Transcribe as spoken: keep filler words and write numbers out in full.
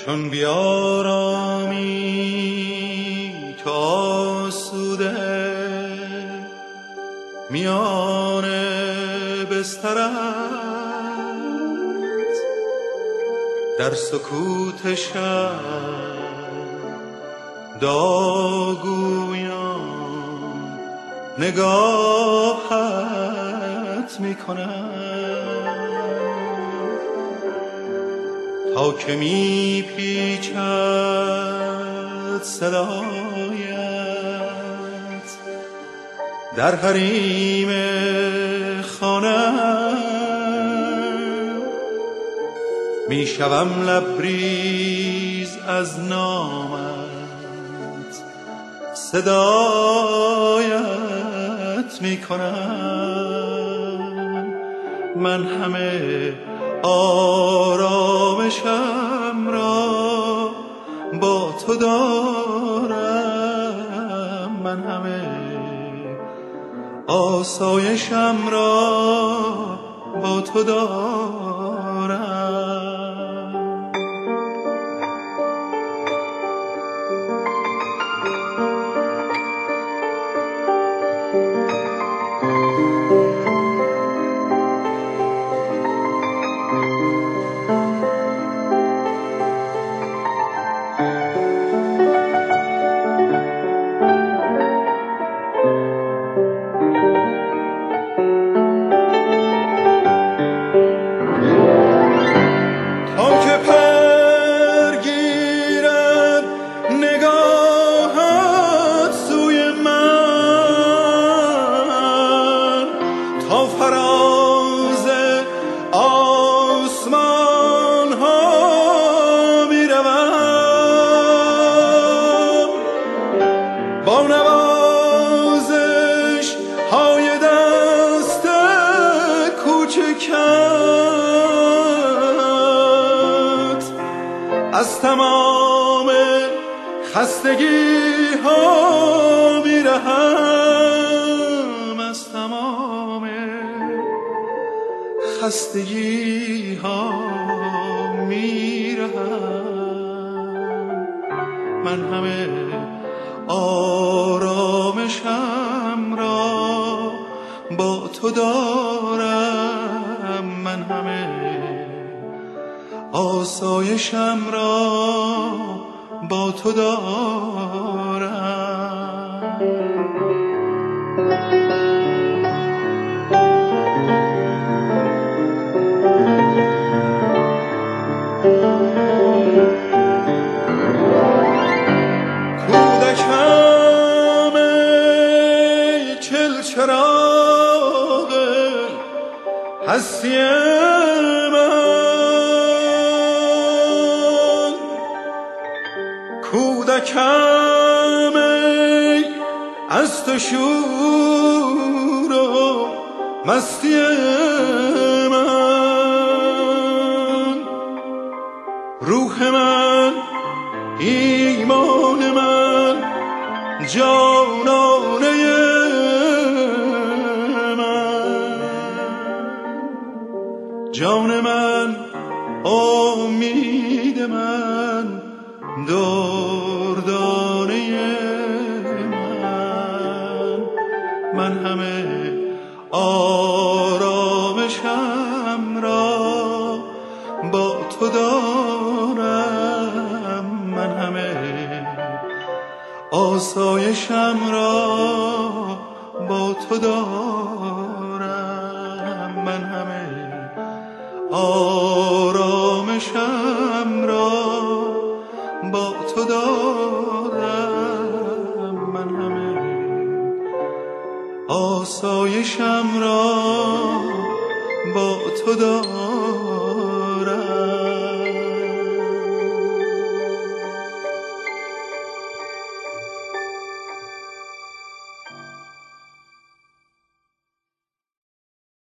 چون بیارامی تو آسوده میان بسترت، در سکوت شب داغگویان نگاهت میکنم تا که میپیچد صدایت در حریم خانه‌ام، میشوم لبریز از نامت، صدایت میکنم. من همه آرامشم را با تو دارم، من همه آسایشم را با تو دارم. از تمام خستگی ها میرهم، از تمام خستگی ها میرهم. من همه آرامشم را با تو دارم، من همه آسایشم را با تو دارم. کودکم ای چلچراغ هستی کودکم ای از تو شور و مستی من، روح من، ایمان من، جانانه من، جان من، امید من، دردانه من. من همه آرامشم را با تو دارم، من همه آسایشم را با تو دارم، من همه آرامشم را با تو دارم، من همه آسایشم را با تو دارم.